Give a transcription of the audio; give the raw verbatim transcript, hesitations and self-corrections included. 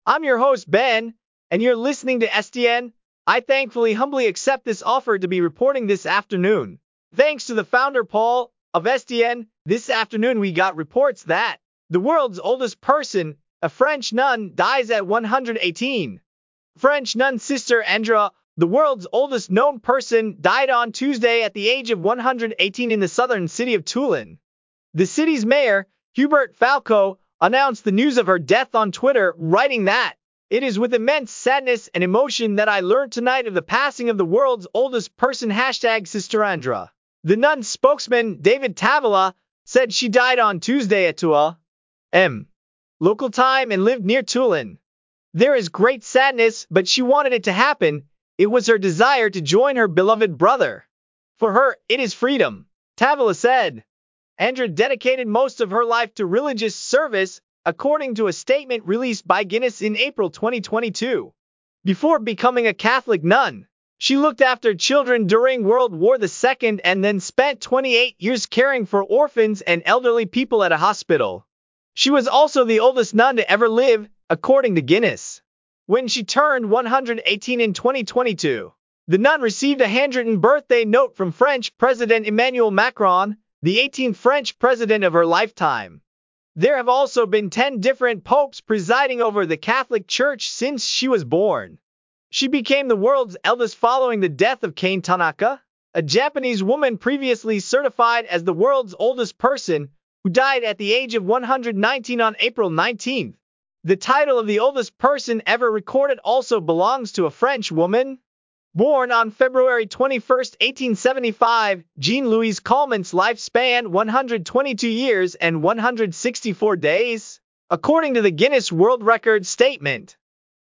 I'm your host, Ben, and you're listening to S D N. I thankfully humbly accept this offer to be reporting this afternoon. Thanks to the founder, Paul, of S D N, this afternoon we got reports that the world's oldest person, a French nun, dies at one hundred eighteen. French nun Sister Andrea, the world's oldest known person, died on Tuesday at the age of one hundred eighteen in the southern city of Toulon. The city's mayor, Hubert Falco, announced the news of her death on Twitter, writing that, "It is with immense sadness and emotion that I learned tonight of the passing of the world's oldest person hashtag Sister Andrea." The nun's spokesman, David Tavilla, said she died on Tuesday at two a m local time and lived near Toulon. "There is great sadness, but she wanted it to happen. It was her desire to join her beloved brother. For her, it is freedom," Tavilla said. Andrea dedicated most of her life to religious service, according to a statement released by Guinness in April twenty twenty-two. Before becoming a Catholic nun, she looked after children during World War the Second and then spent twenty-eight years caring for orphans and elderly people at a hospital. She was also the oldest nun to ever live, according to Guinness. When she turned one hundred eighteen in twenty twenty-two, the nun received a handwritten birthday note from French President Emmanuel Macron, the eighteenth French president of her lifetime. There have also been ten different popes presiding over the Catholic Church since she was born. She became the world's eldest following the death of Kane Tanaka, a Japanese woman previously certified as the world's oldest person, who died at the age of one hundred nineteen on April nineteenth. The title of the oldest person ever recorded also belongs to a French woman. Born on February twenty-first, eighteen seventy-five, Jean-Louise Calment's life spanned one hundred twenty-two years and one hundred sixty-four days, according to the Guinness World Records statement.